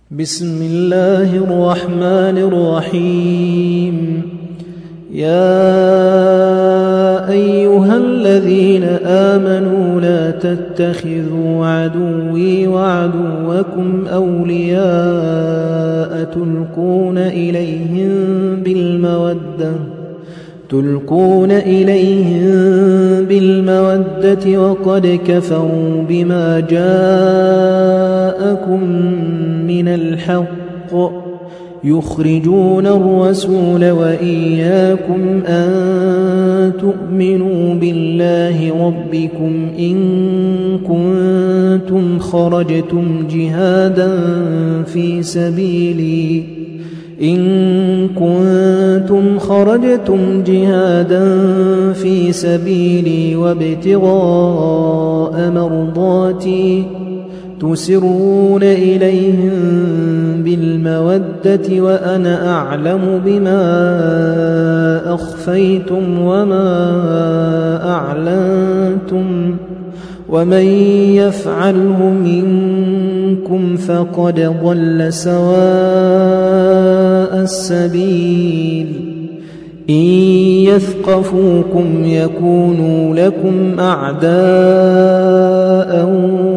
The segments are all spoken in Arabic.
بسم الله الرحمن الرحيم. يا أيها الذين آمنوا لا تتخذوا عدوي وعدوكم أولياء تلقون إليهم بالمودة وقد كفروا بما جاءكم من الحق يخرجون الرسول وإياكم أن تؤمنوا بالله ربكم إن كنتم خرجتم جهادا في سبيلي وابتغاء مرضاتي تسرون إليهم بالمودة وأنا أعلم بما أخفيتم وما أعلنتم ومن يفعله منكم فقد ضل سواء السبيل. إن يثقفوكم يكونوا لكم أعداء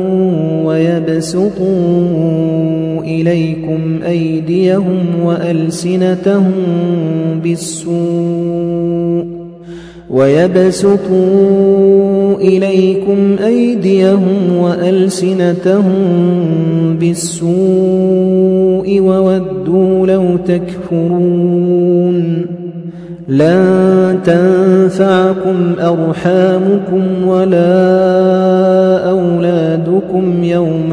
ويبسطوا إليكم أيديهم وألسنتهم بالسوء وودوا لو تكفرون. لن تنفعكم أرحامكم ولا أولادكم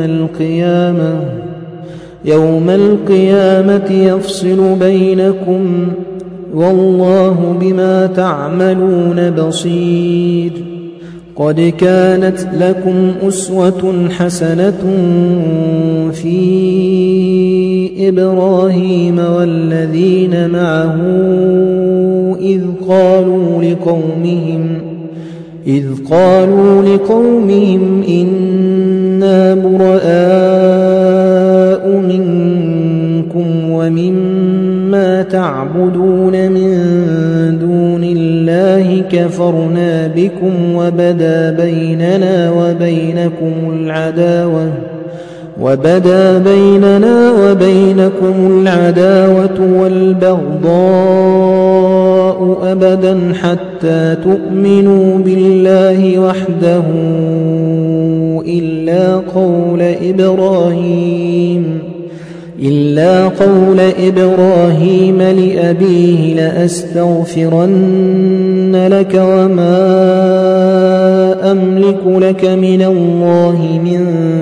يوم القيامة يفصل بينكم والله بما تعملون بصير. قد كانت لكم أسوة حسنة في إبراهيم والذين معه إذ قالوا لقومهم إنا براء منكم ومما تعبدون من دون الله كفرنا بكم وبدا بيننا وبينكم العداوة والبغضاء أبدا حتى تؤمنوا بالله وحده إلا قول إبراهيم لأبيه لأستغفرن لك وما أملك لك من الله من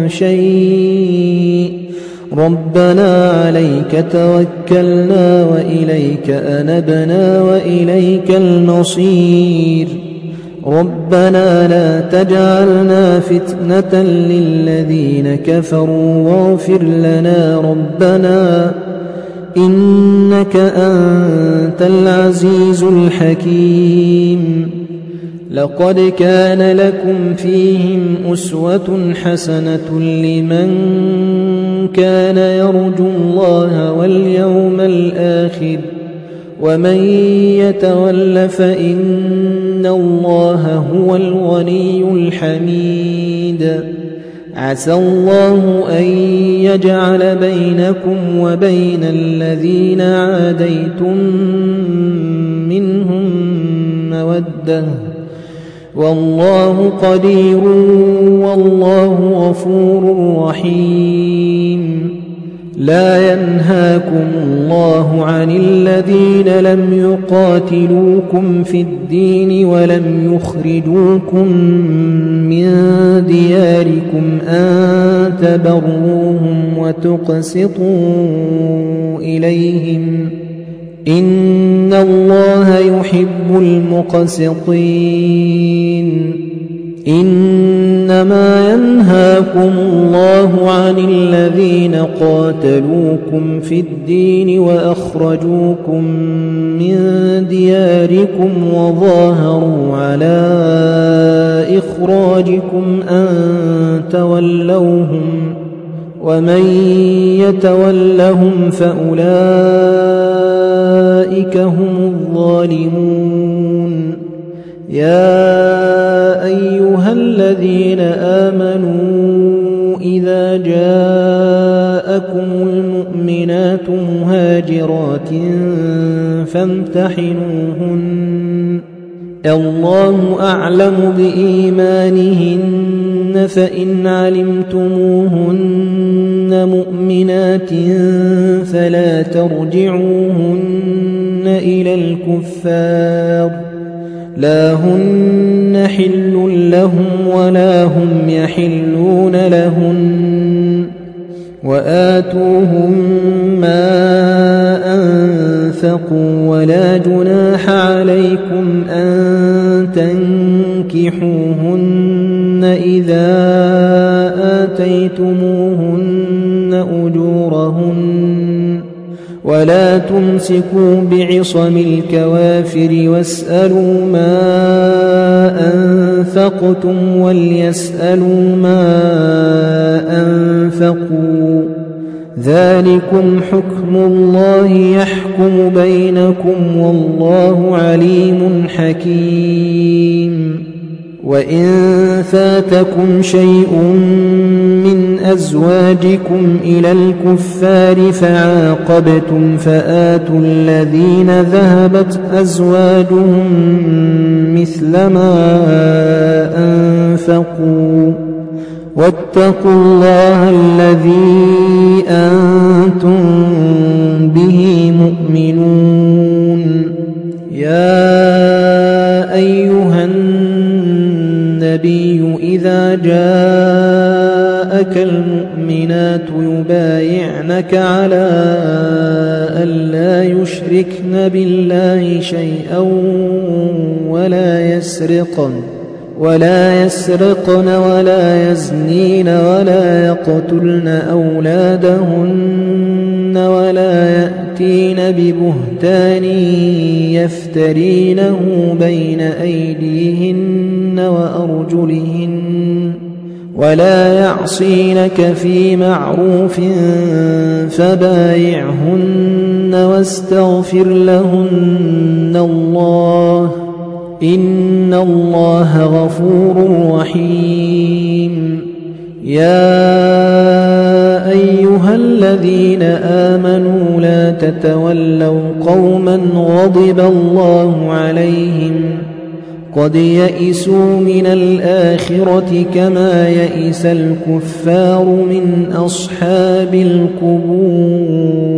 شيء ربنا عليك توكلنا وإليك أنبنا وإليك المصير. ربنا لا تجعلنا فتنة للذين كفروا واغفر لنا ربنا إنك أنت العزيز الحكيم. لقد كان لكم فيهم أسوة حسنة لمن كان يرجو الله واليوم الآخر ومن يتول فإن الله هو الغني الحميد. عسى الله أن يجعل بينكم وبين الذين عاديتم منهم مودة والله قدير والله غفور رحيم. لا ينهاكم الله عن الذين لم يقاتلوكم في الدين ولم يخرجوكم من دياركم أن تبروهم وتقسطوا إليهم إن الله يحب المقسطين. إنما ينهاكم الله عن الذين قاتلوكم في الدين وأخرجوكم من دياركم وظاهروا على إخراجكم أن تولوهم ومن يتولهم فأولئك هم الظالمون يا أيها الذين آمنوا إذا جاءكم المؤمنات مهاجرات فامتحنوهن الله أعلم بإيمانهن فإن علمتموهن مؤمنات فلا ترجعوهن إلى الكفار لا هن حل لهم ولا هم يحلون لهن وآتوهم ما أنفقوا ولا جناح عليكم أن تنكحوهن إذا آتيتموهن أجورهن ولا تمسكوا بعصم الكوافر واسألوا ما أنفقتم وليسألوا ما أنفقوا ذلكم حكم الله يحكم بينكم والله عليم حكيم وإن فاتكم شيء من أزواجكم إلى الكفار فعاقبتم فآتوا الذين ذهبت أزواجهم مثل ما أنفقوا واتقوا الله الذي أنتم به مؤمنون يا أيها النبي إذا جاءك المؤمنات يبايعنك على ألا يشركن بالله شيئا ولا يسرقن ولا يزنين ولا يقتلن أولادهن ولا يأتين ببهتان يفترينه بين أيديهن وأرجلهن ولا يعصينك في معروف فبايعهن واستغفر لهن الله إن الله غفور رحيم يا أيها الذين آمنوا لا تتولوا قوما غضب الله عليهم قد يئسوا من الآخرة كما يئس الكفار من أصحاب القبور